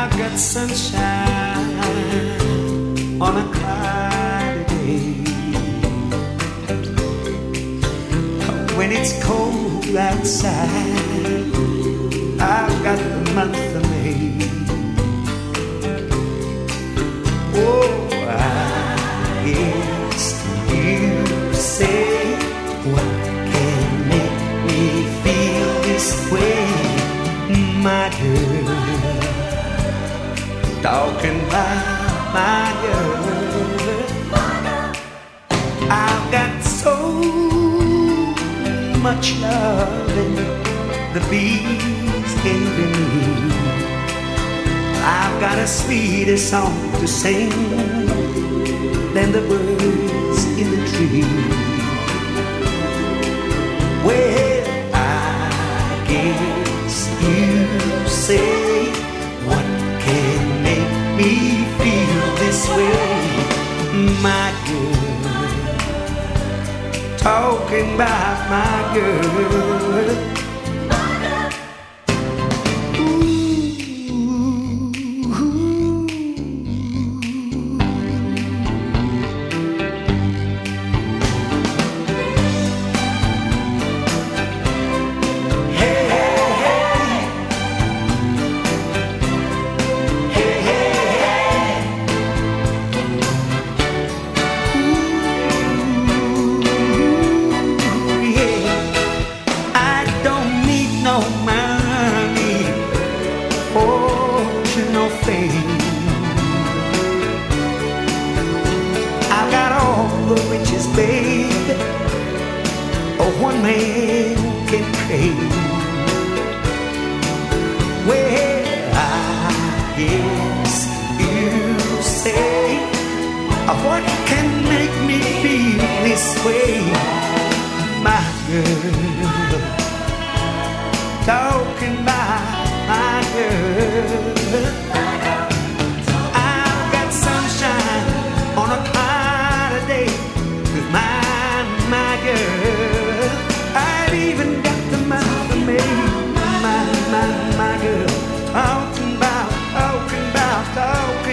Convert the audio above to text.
I've got sunshine on a cloudy day. When it's cold outside, I've got the month of May. Oh, I guess you say, what can make me feel this way, my girl? Talking about my girl. I've got so much love the bees gave me. I've got a sweeter song to sing than the birds in the tree. Well, I guess you say, what can make me feel this way, my girl? Talking about my girl. I've got all the riches, baby, one man can crave. Well, I guess you say, what can make me feel this way, my girl? Talking about my girl. I've got sunshine on a cloudy day with my girl. I've even got the month of May, my girl. Talking about